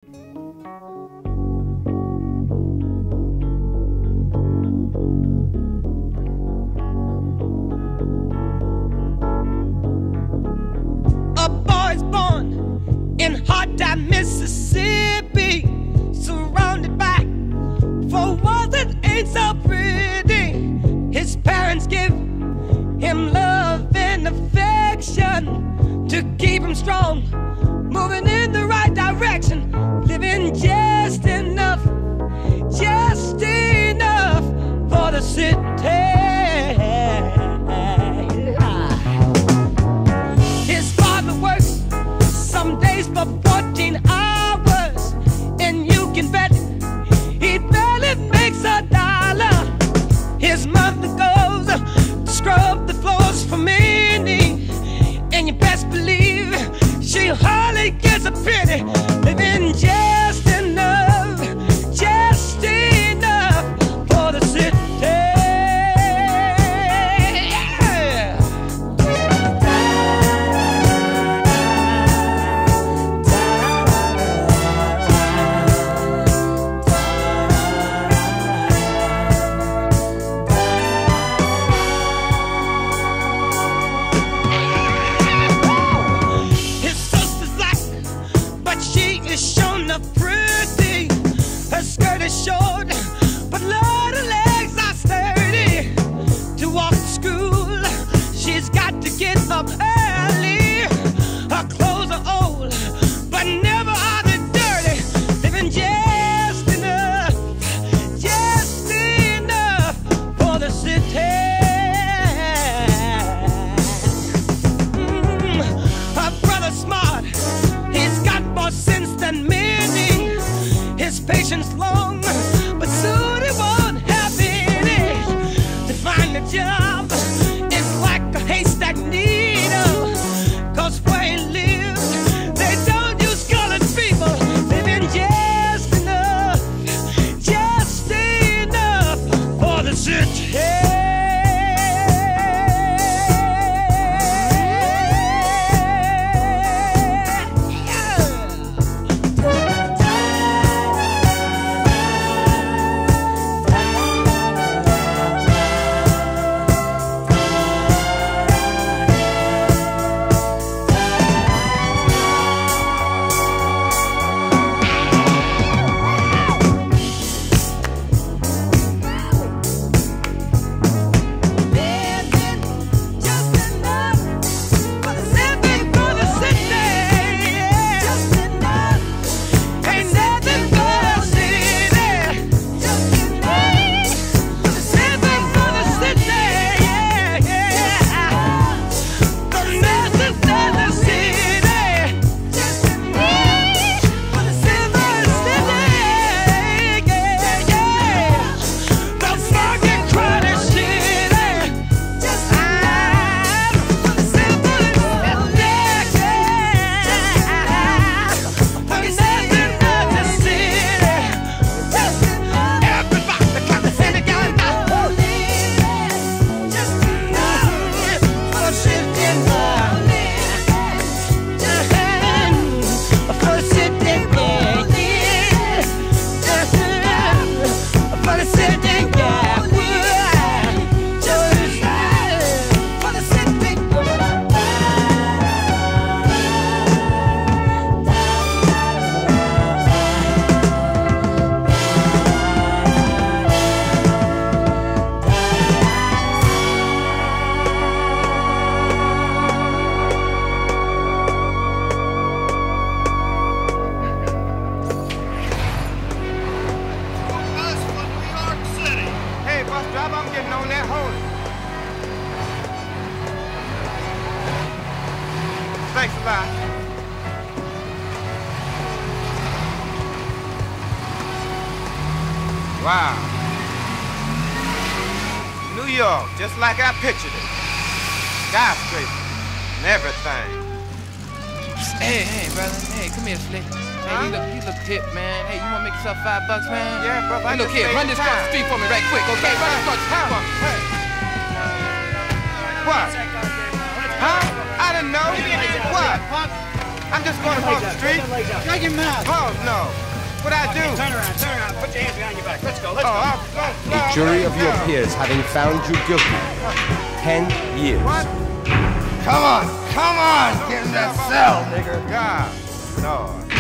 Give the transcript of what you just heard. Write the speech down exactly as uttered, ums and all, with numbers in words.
In hard time, Mississippi, surrounded by four walls that ain't so pretty. His parents give him love and affection to keep him strong, moving in the right direction, living just enough, just enough for the city. For fourteen hours, and you can bet he barely makes a dollar. His mother goes to scrub the floors for many, and you best believe she hardly gets a penny, living just enough, just enough for the city. Short, but Lord, her legs are sturdy. To walk to school, she's got to get up early. Her clothes are old, but never are they dirty. Living just enough, just enough for the city. Mm, her brother's smart, he's got more sense than many. His patience long, but soon he won't have any. To find a job is like a haystack needle, 'cause where he lives, they don't use colored people. Living just enough, just enough for the city. Thanks a lot. Wow. New York, just like I pictured it. Skyscrapers and everything. Hey, hey, brother. Hey, come here, Slick. Hey, Huh? you look, you look hip, man. Hey, you wanna make yourself five bucks, man? Yeah, brother. I Hey, look just here, made run this time. across the street for me right quick, okay? Run this across the street for me. Hey. What? Huh? I didn't know. What? I'm just going across the street. Shut your mouth. Oh, no. What'd I do? Turn around, turn around. Put your hands behind your back. Let's go, let's Oh, go. I'm, no, no, The jury of your no. peers having found you guilty. Ten years. What? Come on, come on, get in that cell, nigga. God, Lord.